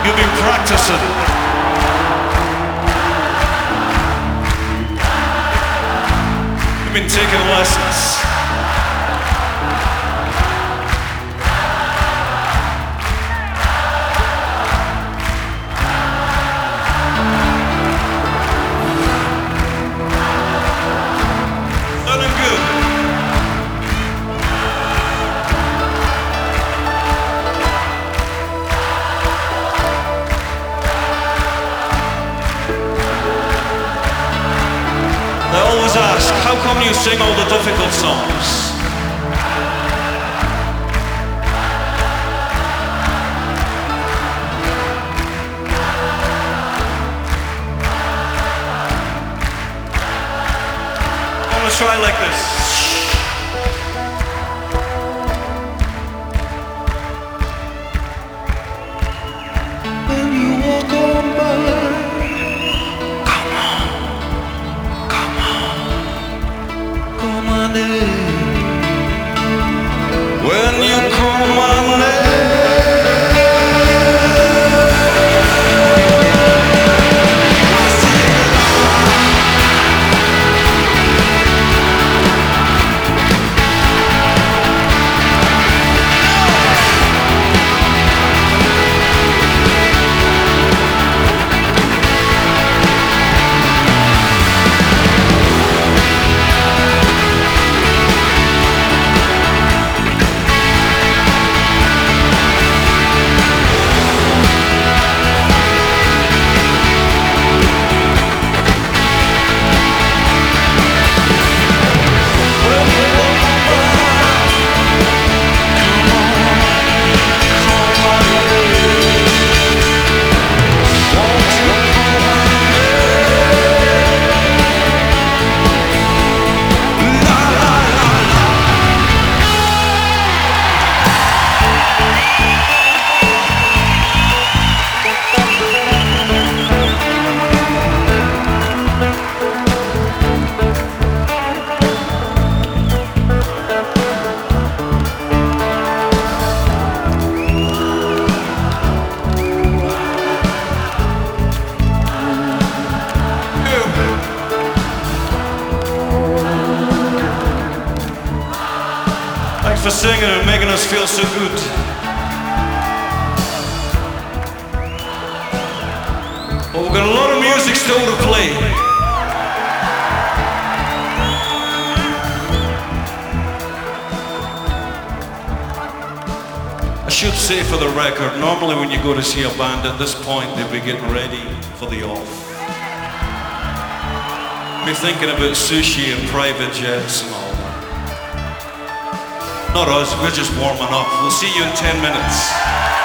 You've been practicing. You've been taking lessons. Sounding good. I always ask, how come you sing all the difficult songs? I want to try like this. When you walk on by, call my name. When you call my name. Thanks for singing and making us feel so good. Well, we've got a lot of music still to play. I should say for the record, normally when you go to see a band at this point, they'll be getting ready for the off. Be thinking about sushi and private jets and all. Not us, we're just warming up. We'll see you in 10 minutes.